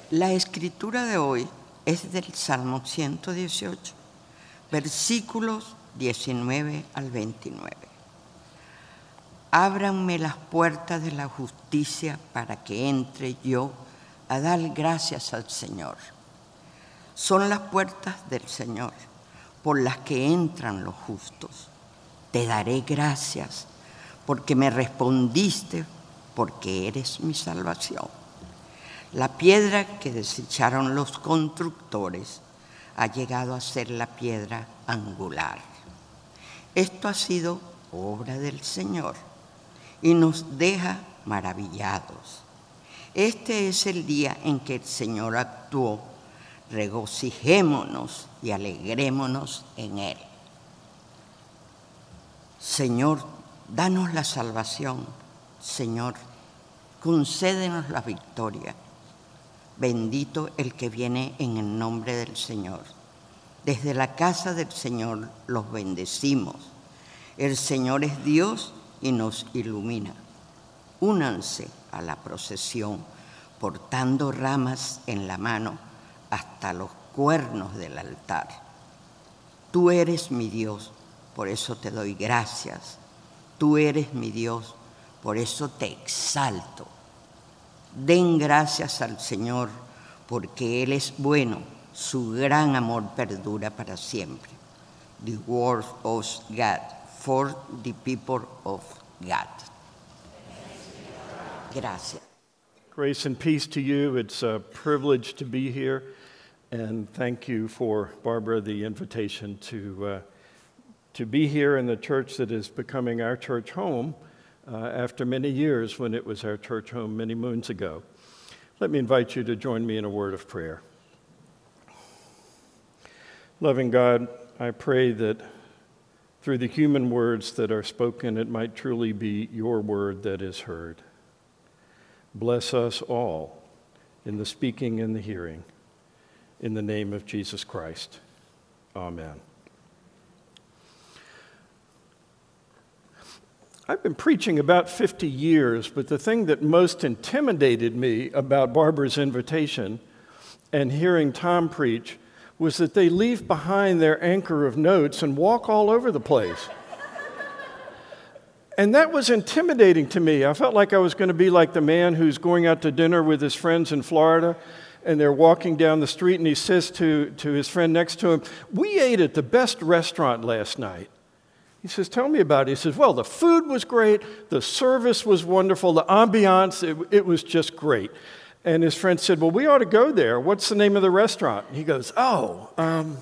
La escritura de hoy es del Salmo 118, versículos 19 al 29. Ábranme las puertas de la justicia para que entre yo a dar gracias al Señor. Son las puertas del Señor por las que entran los justos. Te daré gracias porque me respondiste, porque eres mi salvación. La piedra que desecharon los constructores ha llegado a ser la piedra angular. Esto ha sido obra del Señor y nos deja maravillados. Este es el día en que el Señor actuó. Regocijémonos y alegrémonos en Él. Señor, danos la salvación. Señor, concédenos la victoria. Bendito el que viene en el nombre del Señor. Desde la casa del Señor los bendecimos. El Señor es Dios y nos ilumina. Únanse a la procesión, portando ramas en la mano hasta los cuernos del altar. Tú eres mi Dios, por eso te doy gracias. Tú eres mi Dios, por eso te exalto. Den gracias al Señor, porque Él es bueno, su gran amor perdura para siempre. The word of God, for the people of God. Gracias. Grace and peace to you. It's a privilege to be here, and thank you for, Barbara, the invitation to be here in the church that is becoming our church home after many years when it was our church home many moons ago. Let me invite you to join me in a word of prayer. Loving God, I pray that through the human words that are spoken, it might truly be your word that is heard. Bless us all in the speaking and the hearing. In the name of Jesus Christ. Amen. I've been preaching about 50 years, but the thing that most intimidated me about Barbara's invitation and hearing Tom preach was that they leave behind their anchor of notes and walk all over the place. And that was intimidating to me. I felt like I was going to be like the man who's going out to dinner with his friends in Florida, and they're walking down the street, and he says to his friend next to him, "We ate at the best restaurant last night." He says, "Tell me about it." He says, "Well, the food was great, the service was wonderful, the ambiance, it was just great." And his friend said, "Well, we ought to go there. What's the name of the restaurant?" And he goes, what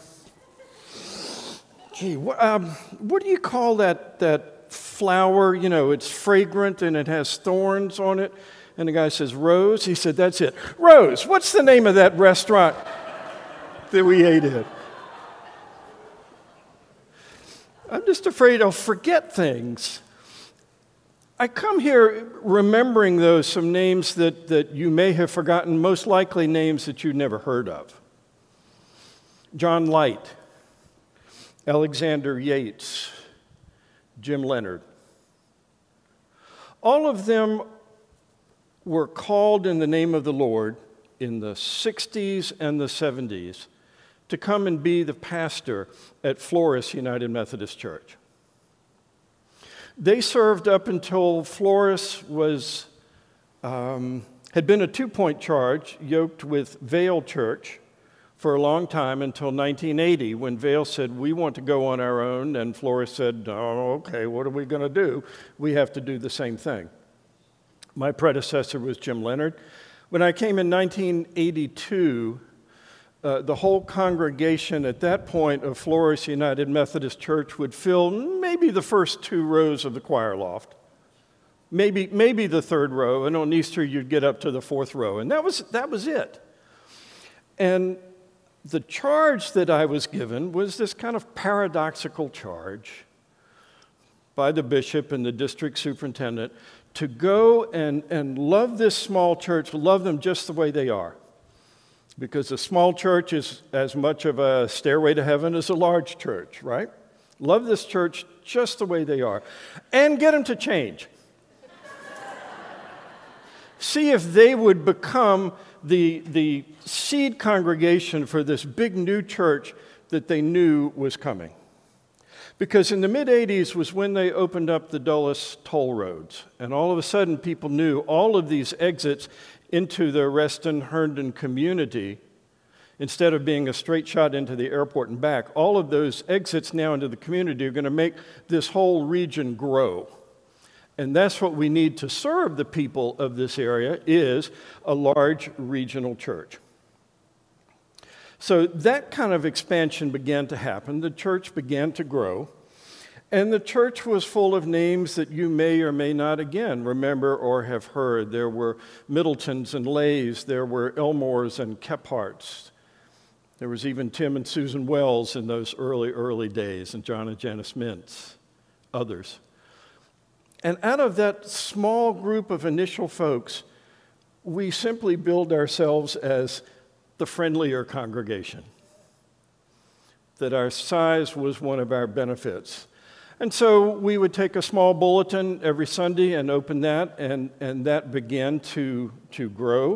do you call that flower? You know, it's fragrant and it has thorns on it." And the guy says, "Rose." He said, "That's it. Rose, what's the name of that restaurant that we ate at?" I'm just afraid I'll forget things. I come here remembering, though, some names that you may have forgotten, most likely names that you never heard of. John Light, Alexander Yates, Jim Leonard. All of them were called in the name of the Lord in the 60s and the 70s to come and be the pastor at Flores United Methodist Church. They served up until Flores was, had been a two-point charge, yoked with Vale Church for a long time until 1980, when Vale said, "We want to go on our own," and Flores said, "Oh, okay, what are we going to do? We have to do the same thing." My predecessor was Jim Leonard. When I came in 1982, the whole congregation at that point of Flores United Methodist Church would fill maybe the first two rows of the choir loft, maybe the third row, and on Easter you'd get up to the fourth row, and that was it. And the charge that I was given was this kind of paradoxical charge by the bishop and the district superintendent to go and love this small church, love them just the way they are. Because a small church is as much of a stairway to heaven as a large church, right? Love this church just the way they are. And get them to change. see if they would become the seed congregation for this big new church that they knew was coming. Because in the mid-'80s was when they opened up the Dulles toll roads. And all of a sudden, people knew all of these exits into the Reston-Herndon community, instead of being a straight shot into the airport and back, all of those exits now into the community are going to make this whole region grow. And that's what we need to serve the people of this area, is a large regional church. So that kind of expansion began to happen. The church began to grow. And the church was full of names that you may or may not, again, remember or have heard. There were Middletons and Lays. There were Elmores and Kepharts. There was even Tim and Susan Wells in those early days, and John and Janice Mintz, others. And out of that small group of initial folks, we simply billed ourselves as the friendlier congregation, that our size was one of our benefits. And so we would take a small bulletin every Sunday and open that, and that began to grow.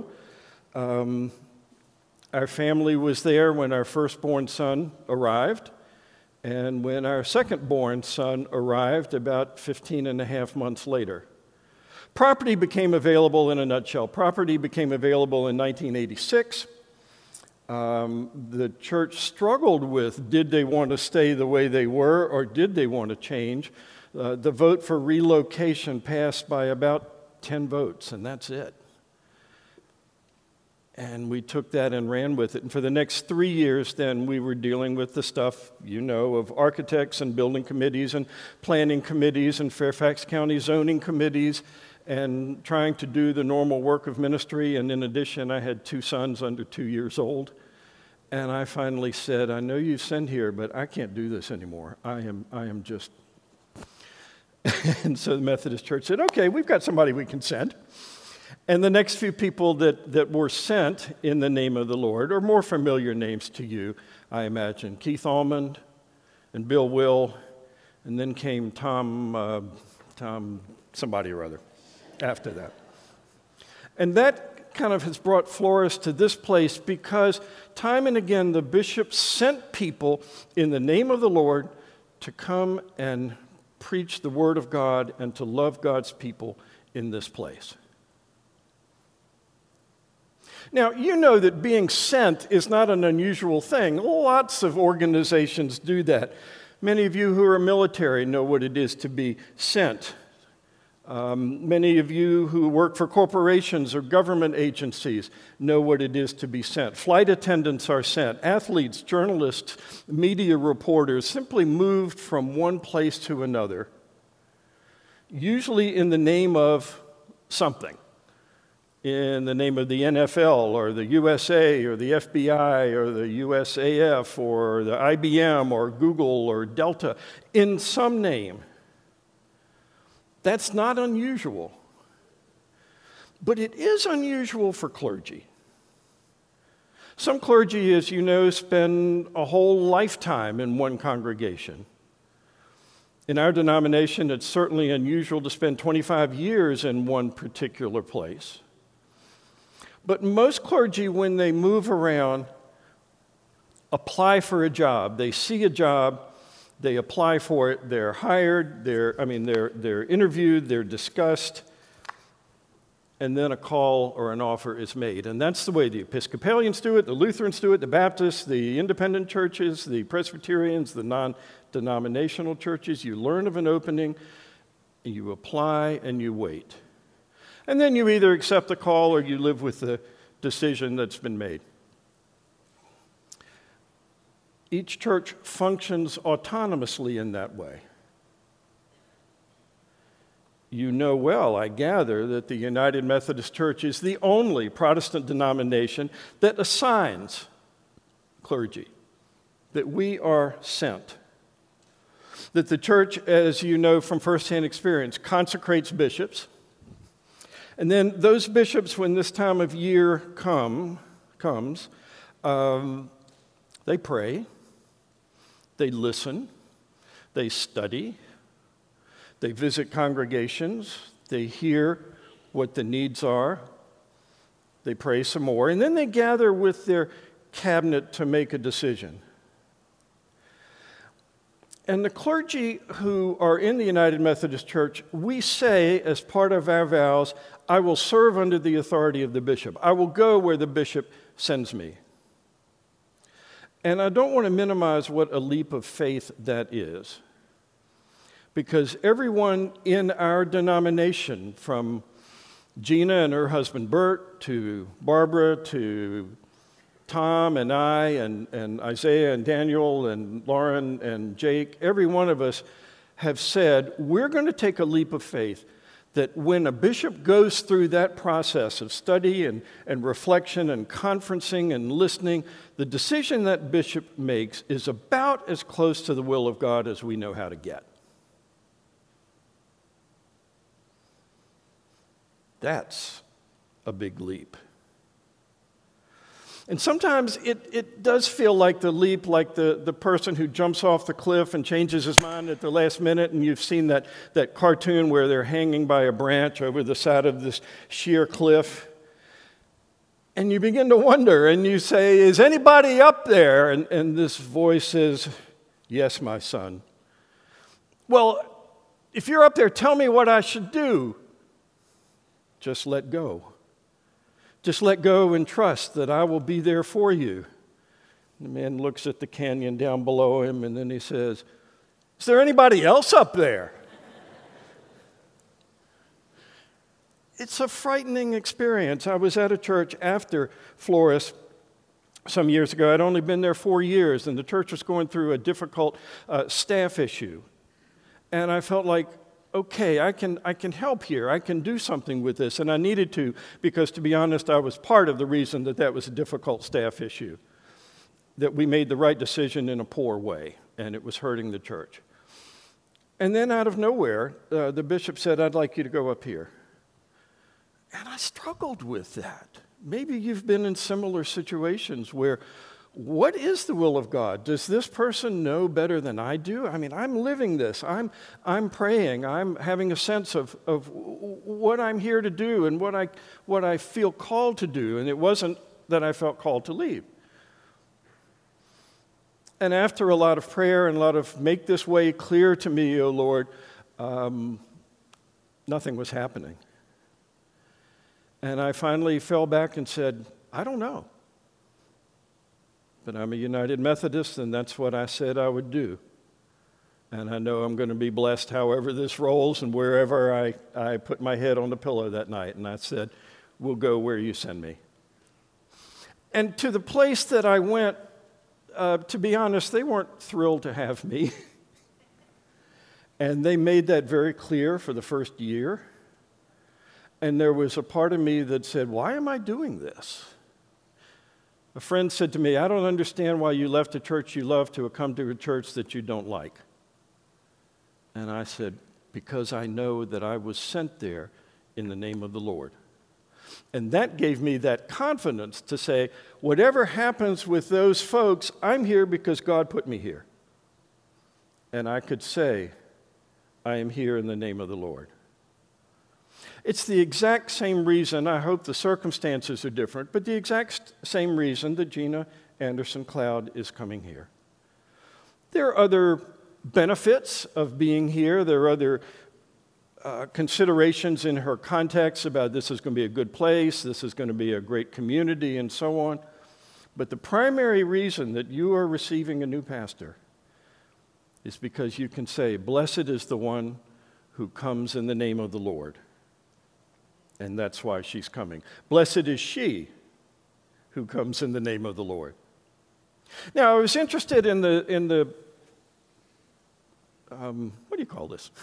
Our family was there when our firstborn son arrived, and when our second-born son arrived about 15 and a half months later. Property became available in a nutshell. Property became available in 1986. The church struggled with, did they want to stay the way they were, or did they want to change? The vote for relocation passed by about 10 votes, and that's it. And we took that and ran with it. And for the next 3 years, then, we were dealing with the stuff, you know, of architects and building committees and planning committees and Fairfax County zoning committees, and trying to do the normal work of ministry. And in addition, I had 2 sons under 2 years old. And I finally said, I know you sent here, but I can't do this anymore. I am just... And so the Methodist Church said, okay, we've got somebody we can send. And the next few people that were sent in the name of the Lord are more familiar names to you, I imagine. Keith Almond and Bill Will, and then came Tom somebody or other after that. And that kind of has brought Flores to this place because time and again the bishops sent people in the name of the Lord to come and preach the Word of God and to love God's people in this place. Now, you know that being sent is not an unusual thing. Lots of organizations do that. Many of you who are military know what it is to be sent. Many of you who work for corporations or government agencies know what it is to be sent. Flight attendants are sent. Athletes, journalists, media reporters simply moved from one place to another, usually in the name of something. In the name of the NFL or the USA or the FBI or the USAF or the IBM or Google or Delta, in some name. That's not unusual. But it is unusual for clergy. Some clergy, as you know, spend a whole lifetime in one congregation. In our denomination, it's certainly unusual to spend 25 years in one particular place. But most clergy, when they move around, apply for a job. They see a job, they apply for it, they're hired, they're interviewed, they're discussed, and then a call or an offer is made. And that's the way the Episcopalians do it, the Lutherans do it, the Baptists, the independent churches, the Presbyterians, the non-denominational churches. You learn of an opening, you apply, and you wait. And then you either accept the call or you live with the decision that's been made. Each church functions autonomously in that way. You know well, I gather, that the United Methodist Church is the only Protestant denomination that assigns clergy, that we are sent. That the church, as you know from firsthand experience, consecrates bishops. And then those bishops, when this time of year comes, they pray, they listen, they study, they visit congregations, they hear what the needs are They pray some more, and then they gather with their cabinet to make a decision. And the clergy who are in the United Methodist Church, we say as part of our vows, I will serve under the authority of the bishop. I will go where the bishop sends me. And I don't want to minimize what a leap of faith that is, because everyone in our denomination, from Gina and her husband Bert, to Barbara, to Tom and I, and Isaiah and Daniel and Lauren and Jake, every one of us have said, we're going to take a leap of faith that when a bishop goes through that process of study and reflection and conferencing and listening, the decision that bishop makes is about as close to the will of God as we know how to get. That's a big leap. And sometimes it does feel like the leap, like the person who jumps off the cliff and changes his mind at the last minute, and you've seen that cartoon where they're hanging by a branch over the side of this sheer cliff. And you begin to wonder, and you say, is anybody up there? And this voice says, yes, my son. Well, if you're up there, tell me what I should do. Just let go. Just let go and trust that I will be there for you. The man looks at the canyon down below him, and then he says, is there anybody else up there? It's a frightening experience. I was at a church after Flores some years ago. I'd only been there 4 years, and the church was going through a difficult staff issue. And I felt like, okay, I can help here. I can do something with this. And I needed to, because to be honest, I was part of the reason that was a difficult staff issue, that we made the right decision in a poor way, and it was hurting the church. And then out of nowhere, the bishop said, I'd like you to go up here. And I struggled with that. Maybe you've been in similar situations where, what is the will of God? Does this person know better than I do? I mean, I'm living this. I'm praying. I'm having a sense of what I'm here to do and what I feel called to do. And it wasn't that I felt called to leave. And after a lot of prayer and a lot of make this way clear to me, O Lord, nothing was happening. And I finally fell back and said, I don't know. But I'm a United Methodist, and that's what I said I would do. And I know I'm going to be blessed however this rolls and wherever I put my head on the pillow that night. And I said, we'll go where you send me. And to the place that I went, to be honest, they weren't thrilled to have me. And they made that very clear for the first year. And there was a part of me that said, why am I doing this? A friend said to me, I don't understand why you left a church you love to come to a church that you don't like. And I said, because I know that I was sent there in the name of the Lord. And that gave me that confidence to say, whatever happens with those folks, I'm here because God put me here. And I could say, I am here in the name of the Lord. It's the exact same reason, I hope the circumstances are different, but the exact same reason that Gina Anderson Cloud is coming here. There are other benefits of being here. There are other considerations in her context about this is going to be a good place, this is going to be a great community, and so on. But the primary reason that you are receiving a new pastor is because you can say, blessed is the one who comes in the name of the Lord. And that's why she's coming. Blessed is she who comes in the name of the Lord. Now, I was interested in the what do you call this?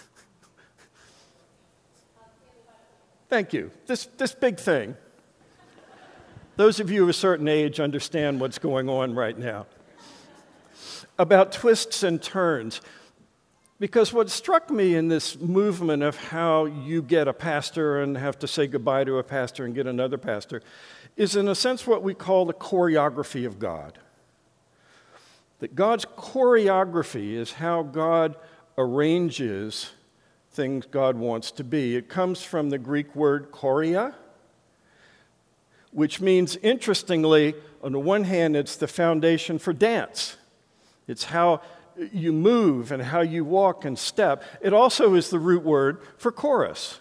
Thank you. This big thing. Those of you of a certain age understand what's going on right now. About twists and turns. Because what struck me in this movement of how you get a pastor and have to say goodbye to a pastor and get another pastor is, in a sense, what we call the choreography of God. That God's choreography is how God arranges things God wants to be. It comes from the Greek word chorea, which means, interestingly, on the one hand, it's the foundation for dance. It's how you move and how you walk and step. It also is the root word for chorus.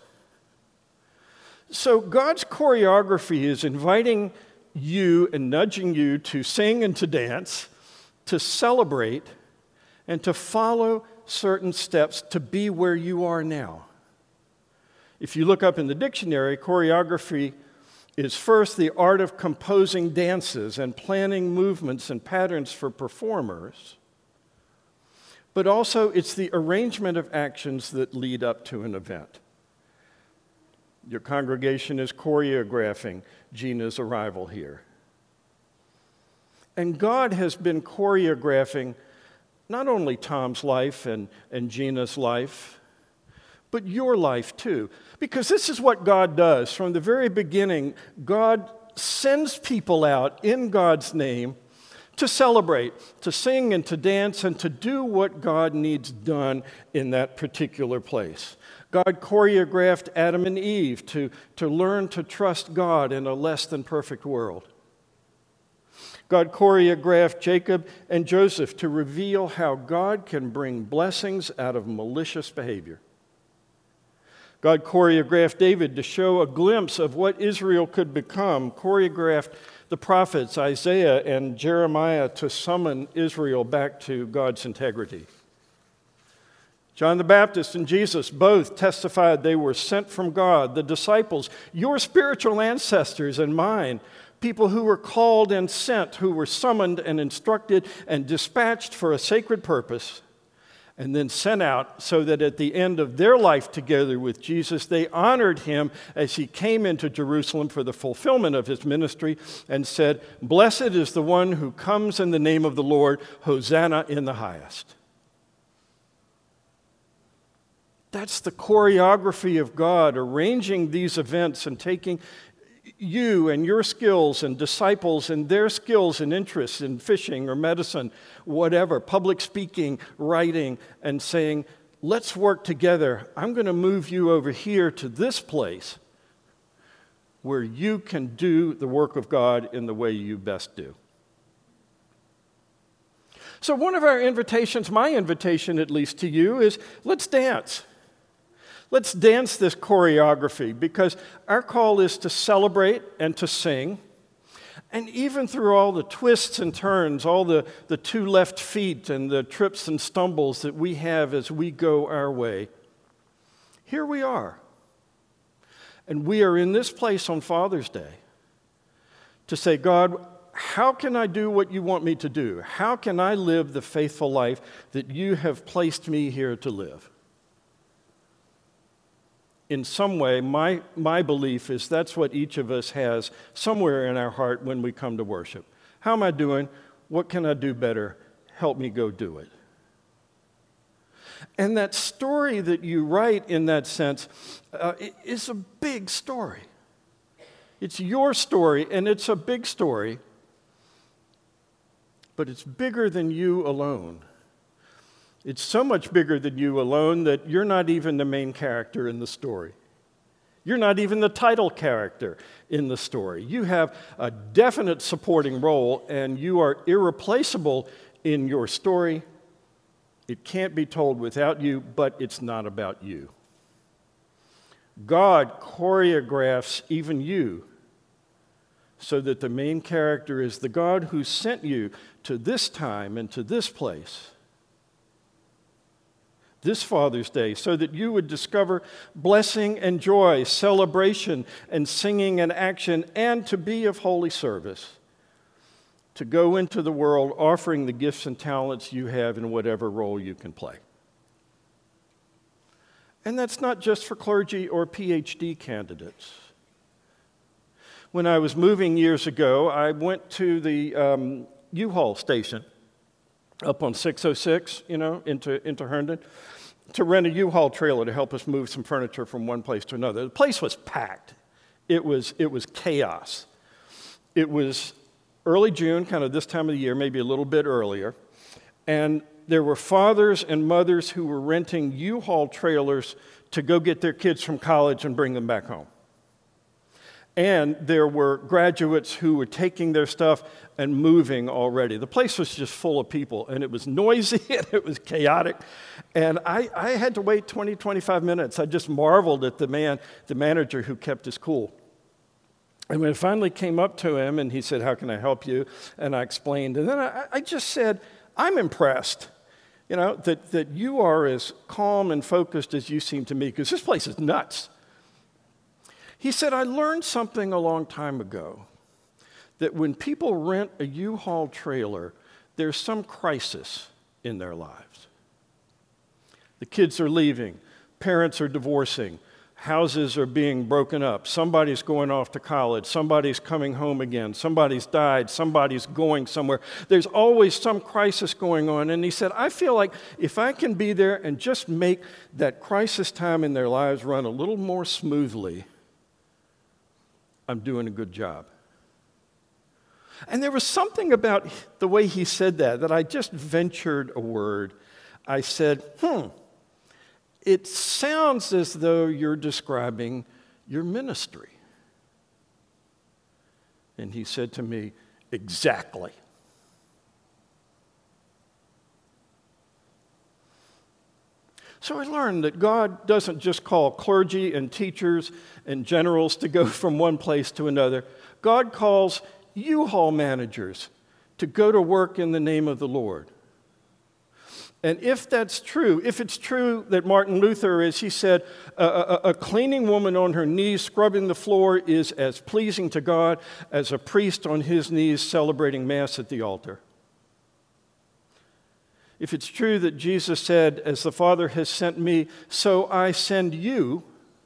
So God's choreography is inviting you and nudging you to sing and to dance, to celebrate, and to follow certain steps to be where you are now. If you look up in the dictionary, choreography is first the art of composing dances and planning movements and patterns for performers, but also it's the arrangement of actions that lead up to an event. Your congregation is choreographing Gina's arrival here. And God has been choreographing not only Tom's life and Gina's life, but your life too. Because this is what God does. From the very beginning, God sends people out in God's name to celebrate, to sing and to dance, and to do what God needs done in that particular place. God choreographed Adam and Eve to learn to trust God in a less than perfect world. God choreographed Jacob and Joseph to reveal how God can bring blessings out of malicious behavior. God choreographed David to show a glimpse of what Israel could become, choreographed the prophets Isaiah and Jeremiah to summon Israel back to God's integrity. John the Baptist and Jesus both testified they were sent from God. The disciples, your spiritual ancestors and mine, people who were called and sent, who were summoned and instructed and dispatched for a sacred purpose, and then sent out so that at the end of their life together with Jesus, they honored him as he came into Jerusalem for the fulfillment of his ministry and said, "Blessed is the one who comes in the name of the Lord, Hosanna in the highest." That's the choreography of God, arranging these events and taking you and your skills and disciples and their skills and interests in fishing or medicine, whatever, public speaking, writing, and saying, let's work together. I'm going to move you over here to this place where you can do the work of God in the way you best do. So one of our invitations, my invitation at least to you, is let's dance. Let's dance this choreography, because our call is to celebrate and to sing. And even through all the twists and turns, all the two left feet and the trips and stumbles that we have as we go our way, here we are. And we are in this place on Father's Day to say, God, how can I do what you want me to do? How can I live the faithful life that you have placed me here to live? In some way, my belief is that's what each of us has somewhere in our heart when we come to worship. How am I doing? What can I do better? Help me go do it. And that story that you write in that sense is a big story. It's your story, and it's a big story, but it's bigger than you alone. It's so much bigger than you alone that you're not even the main character in the story. You're not even the title character in the story. You have a definite supporting role, and you are irreplaceable in your story. It can't be told without you, but it's not about you. God choreographs even you so that the main character is the God who sent you to this time and to this place, this Father's Day, so that you would discover blessing and joy, celebration and singing and action, and to be of holy service, to go into the world offering the gifts and talents you have in whatever role you can play. And that's not just for clergy or PhD candidates. When I was moving years ago, I went to the U-Haul station up on 606, into Herndon, to rent a U-Haul trailer to help us move some furniture from one place to another. The place was packed. It was chaos. It was early June, kind of this time of the year, maybe a little bit earlier, and there were fathers and mothers who were renting U-Haul trailers to go get their kids from college and bring them back home. And there were graduates who were taking their stuff and moving already. The place was just full of people, and it was noisy, and it was chaotic. And I had to wait 20, 25 minutes. I just marveled at the manager who kept his cool. And when I finally came up to him, and he said, "How can I help you?" And I explained. And then I just said, "I'm impressed, that you are as calm and focused as you seem to me, because this place is nuts." He said, "I learned something a long time ago, that when people rent a U-Haul trailer, there's some crisis in their lives. The kids are leaving, parents are divorcing, houses are being broken up, somebody's going off to college, somebody's coming home again, somebody's died, somebody's going somewhere. There's always some crisis going on." And he said, "I feel like if I can be there and just make that crisis time in their lives run a little more smoothly, I'm doing a good job." And there was something about the way he said that I just ventured a word. I said, "It sounds as though you're describing your ministry." And he said to me, "Exactly." So I learned that God doesn't just call clergy and teachers and generals to go from one place to another. God calls U-Haul managers to go to work in the name of the Lord. And if that's true, if it's true that Martin Luther, as he said, a cleaning woman on her knees scrubbing the floor is as pleasing to God as a priest on his knees celebrating Mass at the altar. If it's true that Jesus said, "As the Father has sent me, so I send you,"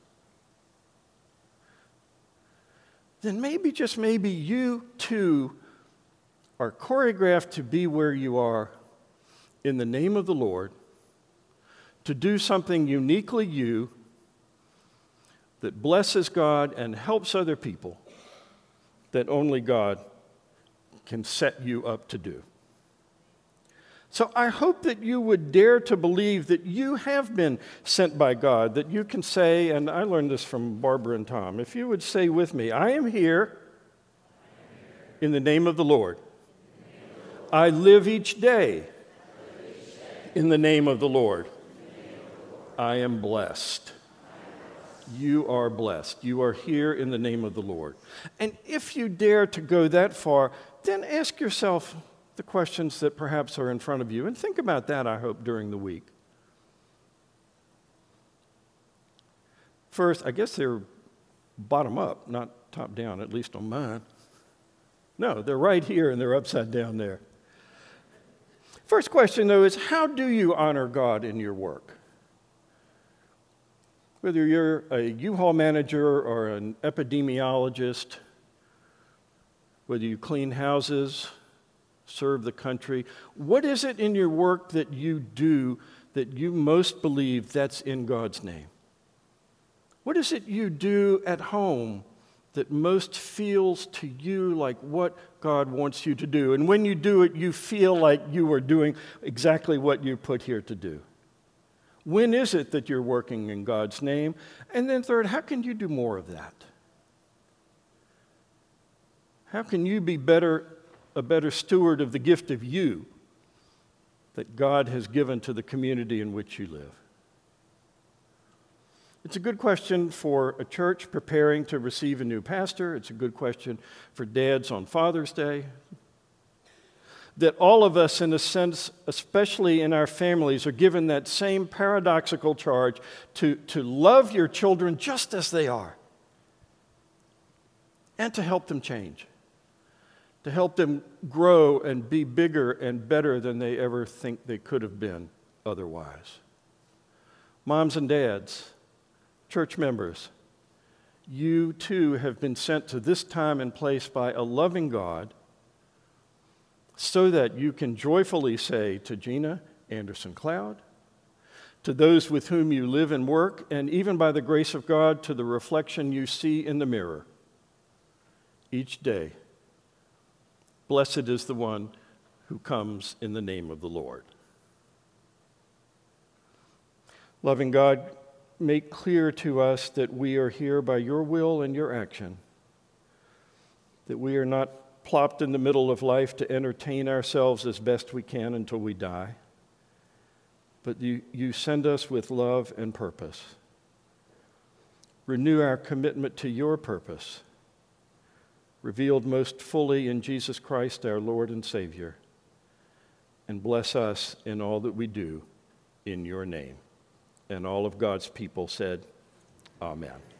then maybe, just maybe, you too are choreographed to be where you are in the name of the Lord, to do something uniquely you that blesses God and helps other people that only God can set you up to do. So I hope that you would dare to believe that you have been sent by God, that you can say, and I learned this from Barbara and Tom, if you would say with me, "I am here in the name of the Lord. I live each day in the name of the Lord. I am blessed." You are blessed. You are here in the name of the Lord. And if you dare to go that far, then ask yourself the questions that perhaps are in front of you. And think about that, I hope, during the week. First, I guess they're bottom up, not top down, at least on mine. No, they're right here and they're upside down there. First question, though, is how do you honor God in your work? Whether you're a U-Haul manager or an epidemiologist, whether you clean houses, serve the country, what is it in your work that you do that you most believe that's in God's name? What is it you do at home that most feels to you like what God wants you to do? And when you do it, you feel like you are doing exactly what you're put here to do. When is it that you're working in God's name? And then third, how can you do more of that? How can you be a better steward of the gift of you that God has given to the community in which you live? It's a good question for a church preparing to receive a new pastor. It's a good question for dads on Father's Day. That all of us, in a sense, especially in our families, are given that same paradoxical charge to love your children just as they are and to help them change, to help them grow and be bigger and better than they ever think they could have been otherwise. Moms and dads, church members, you too have been sent to this time and place by a loving God so that you can joyfully say to Gina Anderson Cloud, to those with whom you live and work, and even by the grace of God, to the reflection you see in the mirror each day, blessed is the one who comes in the name of the Lord. Loving God, make clear to us that we are here by your will and your action. that we are not plopped in the middle of life to entertain ourselves as best we can until we die, but you send us with love and purpose. Renew our commitment to your purpose, revealed most fully in Jesus Christ, our Lord and Savior, and bless us in all that we do in your name. And all of God's people said, Amen.